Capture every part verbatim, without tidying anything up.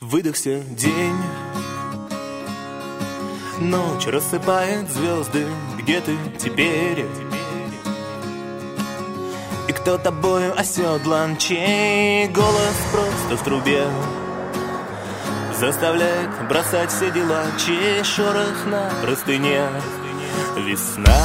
Выдохся день, ночь рассыпает звезды. Где ты теперь? И кто тобою оседлан? Чей голос просто в трубе заставляет бросать все дела? Чей шорох на простыне? Весна.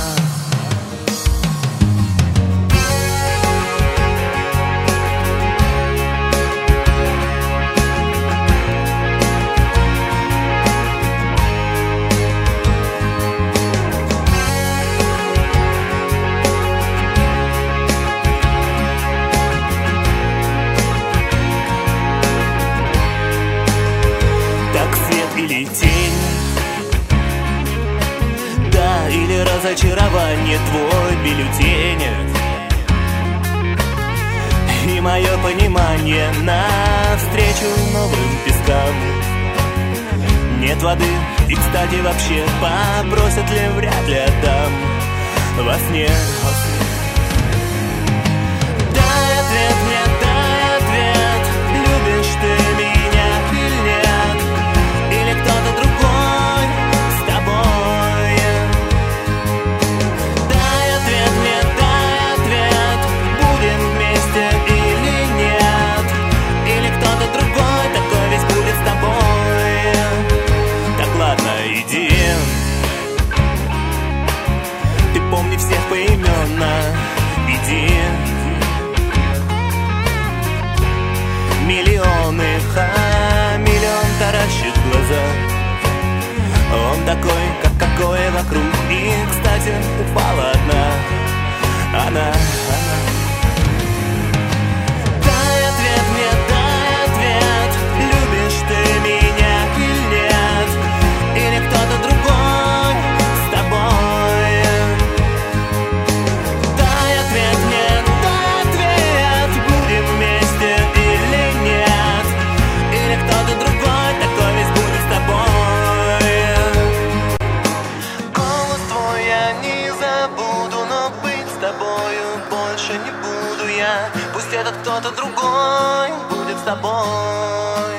Или тень, да, или разочарование, твой бюллетень и мое понимание навстречу новым пескам. Нет воды, и, кстати, вообще попросят ли, вряд ли отдам во сне. Дай ответ мне, дай ответ, любишь ты меня или нет? Или кто-то другой с тобой? Дай ответ мне, дай ответ, будем вместе или нет? Или кто-то другой такой весь будет с тобой? Так ладно, иди. Ты помни всех поименно, иди. Миллионы, ха, миллион таращит глаза. Он такой, как какое вокруг. И, кстати, упала одна. Она, она. Дай ответ мне, дай ответ, любишь ты меня или нет? Или кто-то другой с тобой? Дай ответ мне, дай ответ, будем вместе или нет? Или кто-то другой такой весь будет с тобой? Голос твой я не забуду, но быть с тобою больше не буду я. Пусть этот кто-то другой будет с тобой.